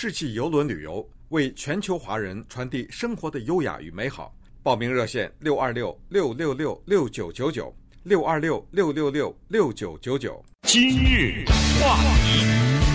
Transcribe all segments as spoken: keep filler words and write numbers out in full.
世纪邮轮旅游，为全球华人传递生活的优雅与美好。报名热线六二六六六六六九九九六二六六六六六九九九。 今日话题，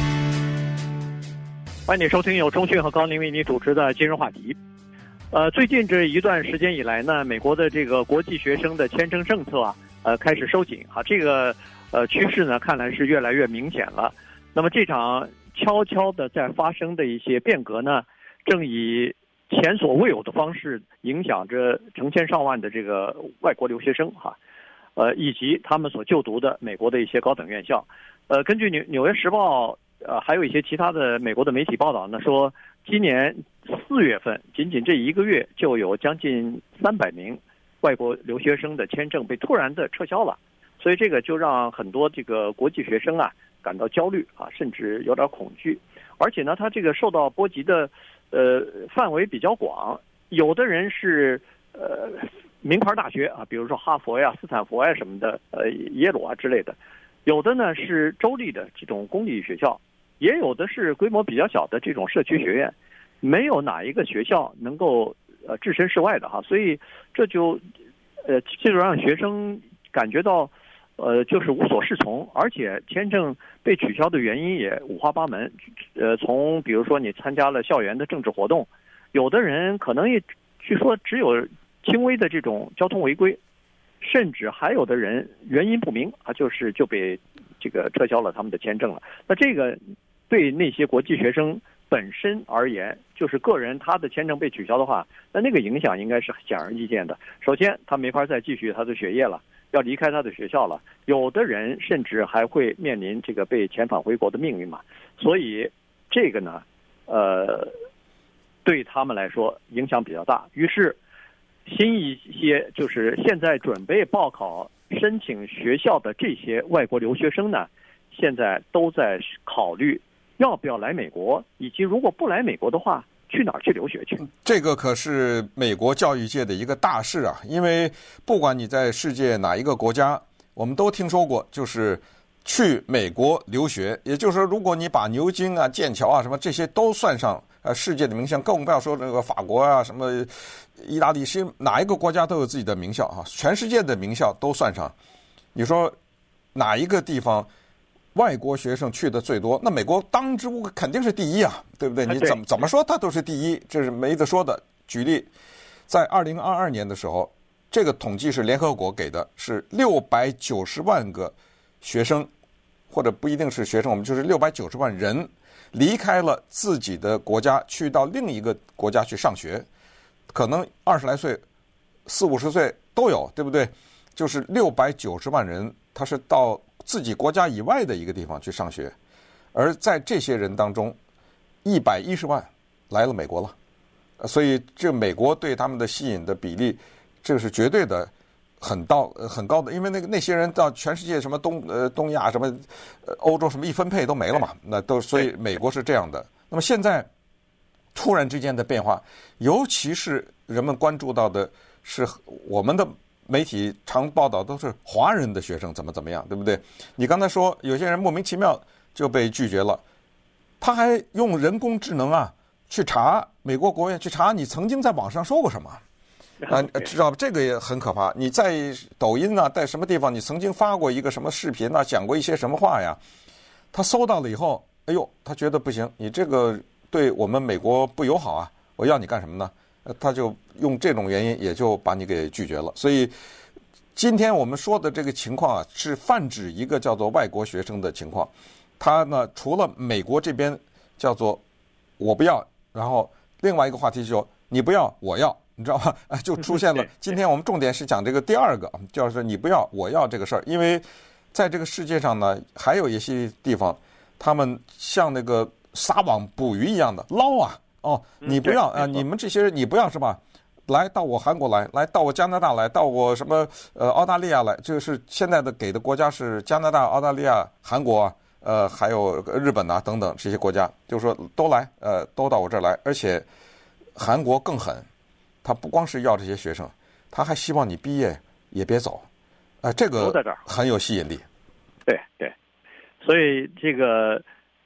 欢迎你收听由钟迅和高宁为你主持的今日话题。呃，最近这一段时间以来呢，美国的这个国际学生的签证政策啊，呃，开始收紧啊，这个呃趋势呢，看来是越来越明显了。那么这场悄悄的在发生的一些变革呢，正以前所未有的方式影响着成千上万的这个外国留学生哈，呃，以及他们所就读的美国的一些高等院校。呃，根据纽纽约时报呃还有一些其他的美国的媒体报道呢，说今年四月份仅仅这一个月就有将近三百名外国留学生的签证被突然的撤销了，所以这个就让很多这个国际学生啊感到焦虑啊，甚至有点恐惧。而且呢，他这个受到波及的呃范围比较广，有的人是呃名牌大学啊，比如说哈佛呀、斯坦福呀什么的，呃耶鲁啊之类的；有的呢是州立的这种公立学校，也有的是规模比较小的这种社区学院，没有哪一个学校能够呃置身事外的哈，所以这就呃这就让学生感觉到呃就是无所适从，而且签证被取消的原因也五花八门，呃从比如说你参加了校园的政治活动，有的人可能也据说只有轻微的这种交通违规，甚至还有的人原因不明啊，就是就被这个撤销了他们的签证了。那这个对那些国际学生本身而言，就是个人他的签证被取消的话，那那个影响应该是显而易见的。首先，他没法再继续他的学业了，要离开他的学校了。有的人甚至还会面临这个被遣返回国的命运嘛。所以，这个呢，呃，对他们来说影响比较大。于是，新一些就是现在准备报考申请学校的这些外国留学生呢，现在都在考虑要不要来美国，以及如果不来美国的话，去哪儿去留学去？ 这个可是美国教育界的一个大事啊！因为不管你在世界哪一个国家，我们都听说过，就是去美国留学。也就是说，如果你把牛津啊、剑桥啊什么这些都算上，呃，世界的名校，更不要说那个法国啊、什么意大利，是哪一个国家都有自己的名校啊，全世界的名校都算上。你说哪一个地方外国学生去的最多？那美国当之无可肯定是第一啊，对不对？你怎么怎么说它都是第一，这是没得说的。举例，在二零二二年的时候，这个统计是联合国给的，是六百九十万个学生，或者不一定是学生，我们就是六百九十万人离开了自己的国家，去到另一个国家去上学，可能二十来岁、四五十岁都有，对不对？就是六百九十万人，他是到自己国家以外的一个地方去上学，而在这些人当中，一百一十万来了美国了，所以这美国对他们的吸引的比例，这个是绝对的很到很高的，因为那个那些人到全世界什么东呃东亚什么呃欧洲什么一分配都没了嘛，那都所以美国是这样的。那么现在突然之间的变化，尤其是人们关注到的是我们的媒体常报道都是华人的学生怎么怎么样，对不对？你刚才说有些人莫名其妙就被拒绝了，他还用人工智能啊去查美国国务院去查你曾经在网上说过什么啊，知道吧？这个也很可怕。你在抖音啊，在什么地方你曾经发过一个什么视频啊，讲过一些什么话呀？他搜到了以后，哎呦，他觉得不行，你这个对我们美国不友好啊，我要你干什么呢？他就用这种原因也就把你给拒绝了。所以今天我们说的这个情况啊，是泛指一个叫做外国学生的情况。他呢，除了美国这边叫做我不要，然后另外一个话题就你不要我要，你知道吧？就出现了。今天我们重点是讲这个第二个，就是你不要我要这个事儿。因为在这个世界上呢，还有一些地方，他们像那个撒网捕鱼一样的捞啊。哦，你不要啊！你们这些人，你不要是吧？来到我韩国来，来到我加拿大来，到我什么呃澳大利亚来，这个是现在的给的国家是加拿大、澳大利亚、韩国，呃还有日本啊等等这些国家，就是说都来，呃都到我这儿来，而且韩国更狠，他不光是要这些学生，他还希望你毕业也别走，啊、呃，这个很有吸引力。 对对，所以这个。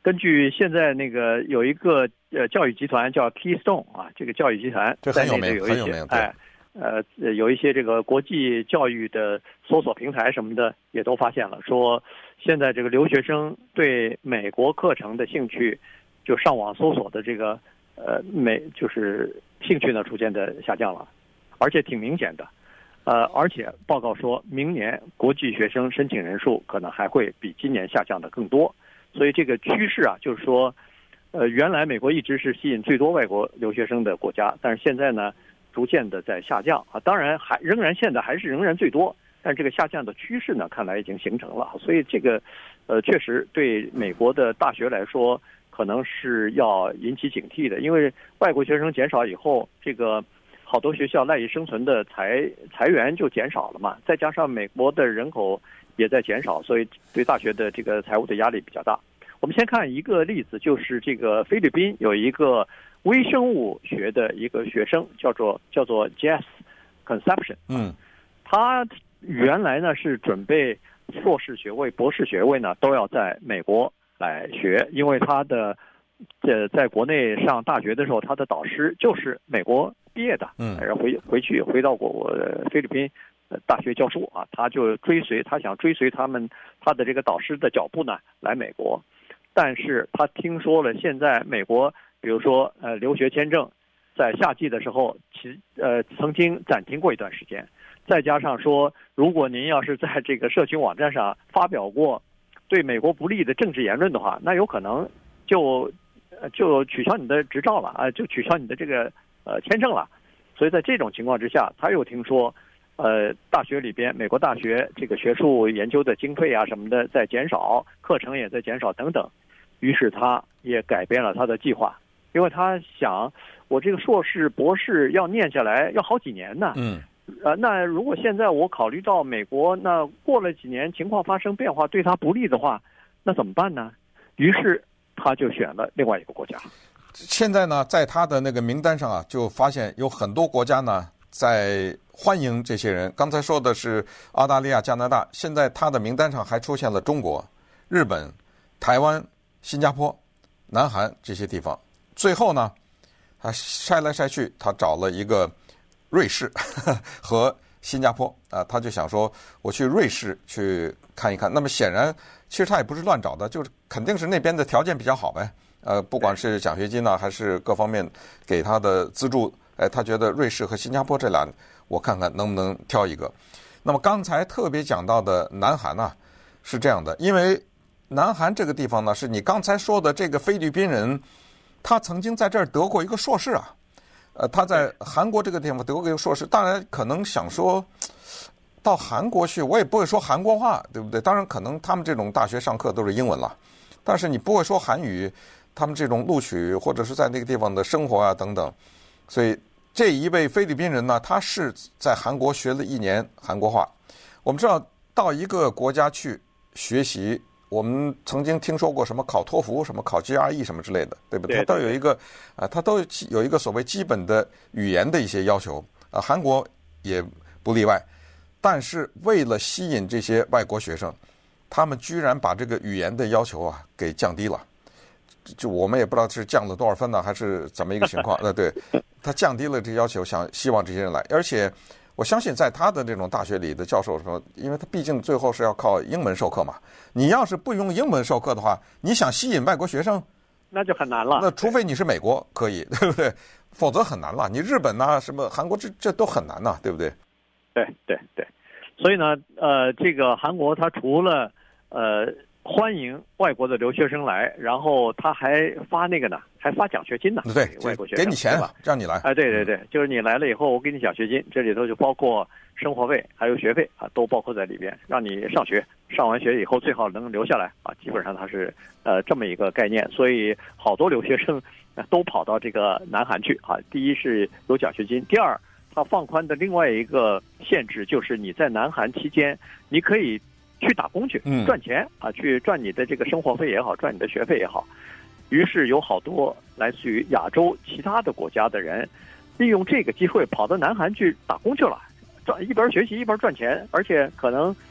根据现在那个有一个呃教育集团叫 Keystone 啊，这个教育集团在内的有一些哎呃有一些这个国际教育的搜索平台什么的也都发现了，说现在这个留学生对美国课程的兴趣，就上网搜索的这个呃美就是兴趣呢逐渐的下降了，而且挺明显的。呃，而且报告说明年国际学生申请人数可能还会比今年下降的更多，所以这个趋势啊，就是说，呃，原来美国一直是吸引最多外国留学生的国家，但是现在呢，逐渐的在下降啊。当然还仍然现在还是仍然最多，但这个下降的趋势呢，看来已经形成了。所以这个，呃，确实对美国的大学来说，可能是要引起警惕的，因为外国学生减少以后，这个。好多学校赖以生存的裁裁员就减少了嘛，再加上美国的人口也在减少，所以对大学的这个财务的压力比较大。我们先看一个例子，就是这个菲律宾有一个微生物学的一个学生，叫做叫做 Jess Conception， 嗯， 他原来呢是准备硕士学位、博士学位呢都要在美国来学，因为他的在在国内上大学的时候，他的导师就是美国毕业的， 嗯， 然后回回去回到过菲律宾大学教书啊，他就追随他想追随他们他的这个导师的脚步呢来美国，但是他听说了现在美国比如说呃留学签证在夏季的时候其呃曾经暂停过一段时间，再加上说如果您要是在这个社群网站上发表过对美国不利的政治言论的话，那有可能就就取消你的执照了啊，就取消你的这个呃签证了。所以在这种情况之下，他又听说呃大学里边美国大学这个学术研究的经费啊什么的在减少，课程也在减少等等，于是他也改变了他的计划，因为他想我这个硕士博士要念下来要好几年呢， 嗯， 呃那如果现在我考虑到美国那过了几年情况发生变化对他不利的话，那怎么办呢？于是他就选了另外一个国家。 现在呢，在他的那个名单上啊，就发现有很多国家呢在欢迎这些人。刚才说的是澳大利亚、加拿大，现在他的名单上还出现了中国、日本、台湾、新加坡、南韩这些地方。最后呢，他筛来筛去，他找了一个瑞士和新加坡啊，他就想说我去瑞士去看一看。那么显然，其实他也不是乱找的，就是肯定是那边的条件比较好呗。呃，不管是奖学金呢，还是各方面给他的资助，哎，他觉得瑞士和新加坡这俩，我看看能不能挑一个。那么刚才特别讲到的南韩呢，是这样的，因为南韩这个地方呢，是你刚才说的这个菲律宾人，他曾经在这儿得过一个硕士啊，呃，他在韩国这个地方得过一个硕士，当然可能想说到韩国去，我也不会说韩国话，对不对？当然可能他们这种大学上课都是英文了，但是你不会说韩语。他们这种录取或者是在那个地方的生活啊等等，所以这一位菲律宾人呢，他是在韩国学了一年韩国话。我们知道到一个国家去学习，我们曾经听说过什么考托福、什么考 G R E 什么之类的，对不对？它都有一个啊，它都有一个所谓基本的语言的一些要求啊，韩国也不例外。但是为了吸引这些外国学生，他们居然把这个语言的要求啊给降低了。就我们也不知道是降了多少分呢，还是怎么一个情况？呃，对，他降低了这要求，想希望这些人来。而且我相信，在他的这种大学里的教授什么，因为他毕竟最后是要靠英文授课嘛。你要是不用英文授课的话，你想吸引外国学生， 那就很难了。 那除非你是美国可以，对不对？否则很难了。你日本呐、啊，什么韩国，这这都很难呐、啊，对不对？ 对对对。所以呢，呃，这个韩国它除了呃。欢迎外国的留学生来，然后他还发那个呢，还发奖学金呢。 对， 外国学生给你钱吧，让你来。 哎，对对对，就是你来了以后，我给你奖学金，这里头就包括生活费还有学费啊，都包括在里边，让你上学。上完学以后最好能留下来啊，基本上它是呃这么一个概念。所以好多留学生都跑到这个南韩去啊。第一是有奖学金，第二，它放宽的另外一个限制就是你在南韩期间，你可以去打工去赚钱啊，去赚你的这个生活费也好，赚你的学费也好。于是有好多来自于亚洲其他的国家的人，利用这个机会跑到南韩去打工去了，赚一边学习一边赚钱，而且可能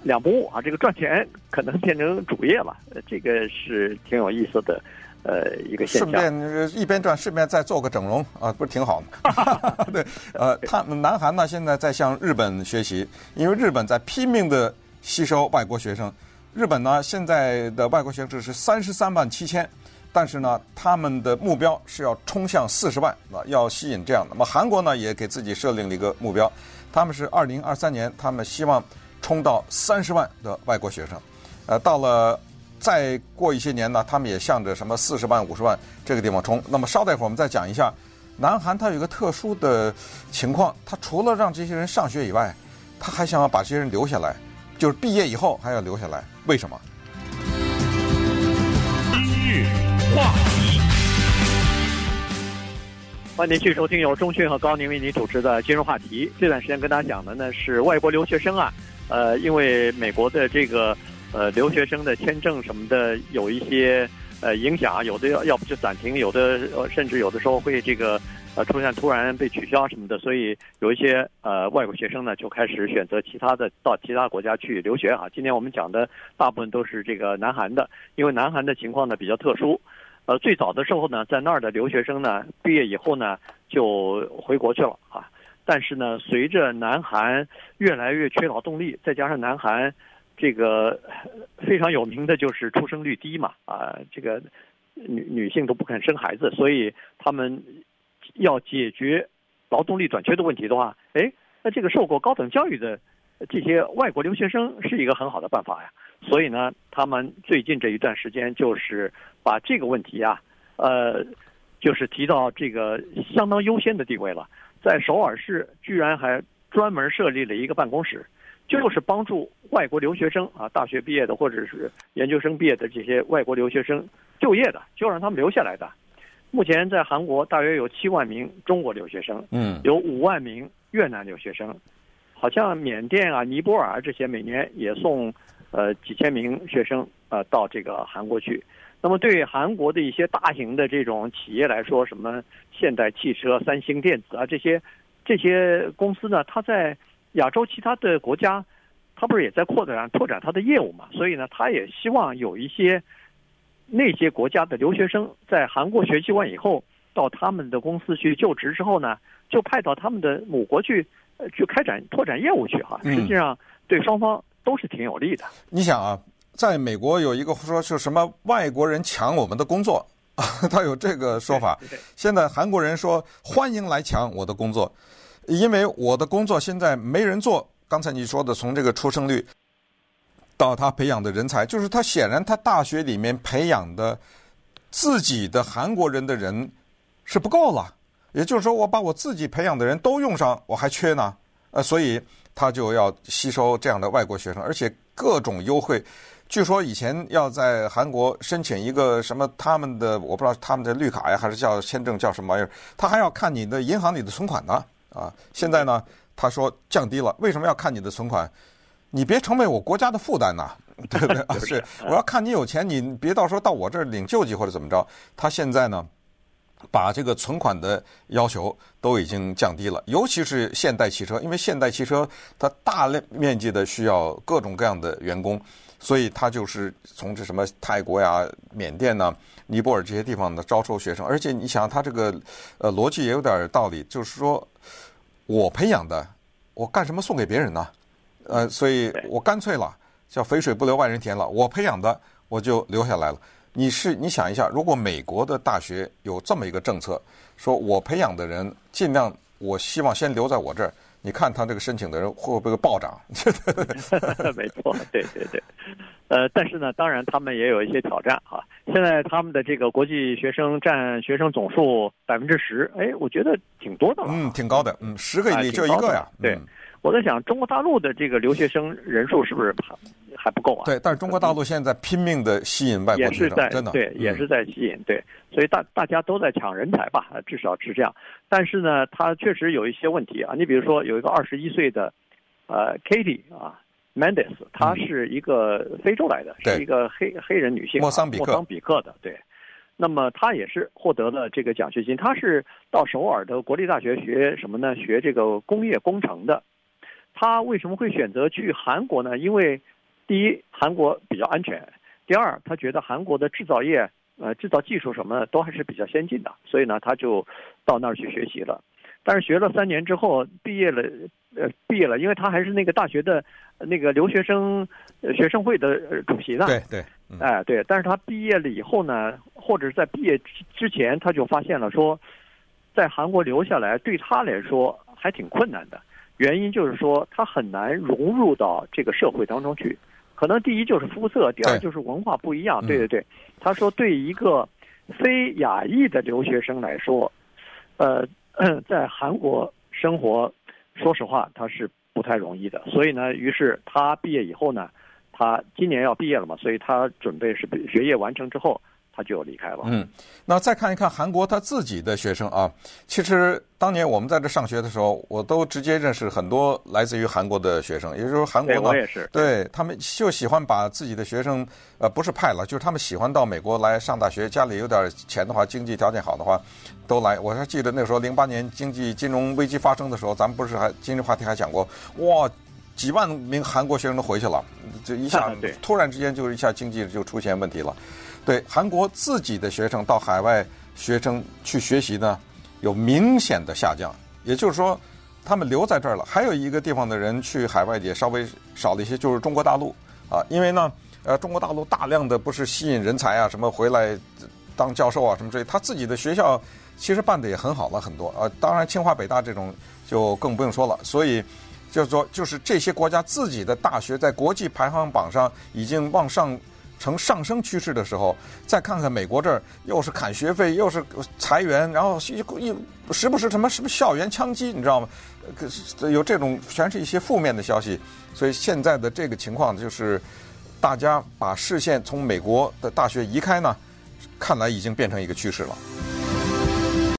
两不误啊，这个赚钱可能变成主业了，这个是挺有意思的。呃，一个现象， 顺便一边赚，顺便再做个整容啊，不是挺好吗？对，呃，他们南韩呢现在在向日本学习，因为日本在拼命的吸收外国学生。日本呢现在的外国学生是三十三万七千，但是呢他们的目标是要冲向四十万啊，要吸引这样的。那么韩国呢也给自己设定了一个目标，他们是二零二三年，他们希望冲到三十万的外国学生，呃，到了。再过一些年呢，他们也向着什么四十万、五十万这个地方冲。那么稍待会儿我们再讲一下，南韩它有一个特殊的情况，它除了让这些人上学以外，他还想要把这些人留下来，就是毕业以后还要留下来。为什么？ 今日话题， 欢迎您继续收听由钟迅和高宁为您主持的今日话题。这段时间跟大家讲的呢是外国留学生啊，呃，因为美国的这个。呃，留学生的签证什么的有一些呃影响，有的要要不就暂停，有的呃甚至有的时候会这个呃出现突然被取消什么的，所以有一些呃外国学生呢就开始选择其他的到其他国家去留学啊。今天我们讲的大部分都是这个南韩的，因为南韩的情况呢比较特殊，呃最早的时候呢，在那儿的留学生呢毕业以后呢就回国去了啊，但是呢随着南韩越来越缺劳动力，再加上南韩。这个非常有名的就是出生率低嘛，啊，这个女女性都不肯生孩子，所以他们要解决劳动力短缺的问题的话，哎，那这个受过高等教育的这些外国留学生是一个很好的办法呀。所以呢，他们最近这一段时间就是把这个问题啊，呃，就是提到这个相当优先的地位了。在首尔市居然还专门设立了一个办公室。就是帮助外国留学生啊，大学毕业的或者是研究生毕业的这些外国留学生就业的，就让他们留下来的。目前在韩国大约有七万名中国留学生，嗯，有五万名越南留学生，好像缅甸啊、尼泊尔这些每年也送呃几千名学生呃到这个韩国去。那么对韩国的一些大型的这种企业来说，什么现代汽车、三星电子啊这些这些公司呢，它在亚洲其他的国家，他不是也在扩展拓展他的业务嘛？所以呢，他也希望有一些那些国家的留学生在韩国学习完以后，到他们的公司去就职之后呢，就派到他们的母国去，呃，去开展拓展业务去哈。实际上对双方都是挺有利的。 嗯、你想啊，在美国有一个说是什么外国人抢我们的工作，他有这个说法。现在韩国人说欢迎来抢我的工作。因为我的工作现在没人做，刚才你说的从这个出生率到他培养的人才，就是他显然他大学里面培养的自己的韩国人的人是不够了，也就是说我把我自己培养的人都用上，我还缺呢，呃，所以他就要吸收这样的外国学生，而且各种优惠。据说以前要在韩国申请一个什么他们的，我不知道他们的绿卡呀，还是叫签证叫什么玩意儿，他还要看你的银行里的存款呢。啊，现在呢，他说降低了，为什么要看你的存款？你别成为我国家的负担呐，对不对？啊，是，我要看你有钱，你别到时候到我这儿领救济或者怎么着。他现在呢，把这个存款的要求都已经降低了，尤其是现代汽车，因为现代汽车它大面积的需要各种各样的员工，所以他就是从这什么泰国呀、缅甸呐、尼泊尔这些地方的招收学生。而且你想，他这个呃逻辑也有点道理，就是说我培养的，我干什么送给别人呢？呃，所以我干脆了，叫肥水不流外人田了。我培养的我就留下来了。你是你想一下，如果美国的大学有这么一个政策，说我培养的人尽量，我希望先留在我这儿，你看他这个申请的人会不会暴涨？ 没错，对对对。呃，但是呢，当然他们也有一些挑战哈。现在他们的这个国际学生占学生总数百分之十，哎，我觉得挺多的了。 嗯，挺高的。嗯，十个里就一个呀。 对。 嗯， 我在想，中国大陆的这个留学生人数是不是还不够啊？ 对，但是中国大陆现在拼命的吸引外国学生，真的对，也是在吸引，对，所以大大家都在抢人才吧，至少是这样。但是呢，他确实有一些问题啊。你比如说，有一个二十一岁的呃 Katie 啊 Mendes， 她是一个非洲来的，是一个黑黑人女性， 莫桑比克， 莫桑比克的，对。那么她也是获得了这个奖学金，她是到首尔的国立大学学什么呢？学这个工业工程的。他为什么会选择去韩国呢？因为第一，韩国比较安全；第二，他觉得韩国的制造业，呃，制造技术什么的都还是比较先进的，所以呢，他就到那儿去学习了。但是学了三年之后，毕业了，呃，毕业了，因为他还是那个大学的那个留学生学生会的主席呢。 对对， 嗯、哎对。但是他毕业了以后呢，或者是在毕业之前，他就发现了说，在韩国留下来对他来说还挺困难的。原因就是说，他很难融入到这个社会当中去。可能第一就是肤色，第二就是文化不一样。对对对，他说对一个非亚裔的留学生来说，呃，在韩国生活，说实话他是不太容易的。所以呢，于是他毕业以后呢，他今年要毕业了嘛，所以他准备是学业完成之后，他就离开了。 嗯，那再看一看韩国他自己的学生啊，其实当年我们在这上学的时候，我都直接认识很多来自于韩国的学生，也就是说韩国呢， 我也是， 对他们就喜欢把自己的学生，呃，不是派了，就是他们喜欢到美国来上大学，家里有点钱的话，经济条件好的话，都来。我还记得那时候零八年经济金融危机发生的时候，咱们不是还今日话题还讲过，哇，几万名韩国学生都回去了，就一下突然之间就是一下经济就出现问题了。对韩国自己的学生到海外学生去学习呢，有明显的下降，也就是说，他们留在这儿了。还有一个地方的人去海外也稍微少了一些，就是中国大陆啊，因为呢，呃，中国大陆大量的不是吸引人才啊，什么回来当教授啊什么之类，他自己的学校其实办的也很好了很多啊。当然，清华北大这种就更不用说了。所以就是说，就是这些国家自己的大学在国际排行榜上已经往上呈上升趋势的时候，再看看美国这儿，又是砍学费，又是裁员，然后一时不时什么什么校园枪击，你知道吗？有这种全是一些负面的消息，所以现在的这个情况就是，大家把视线从美国的大学移开呢，看来已经变成一个趋势了。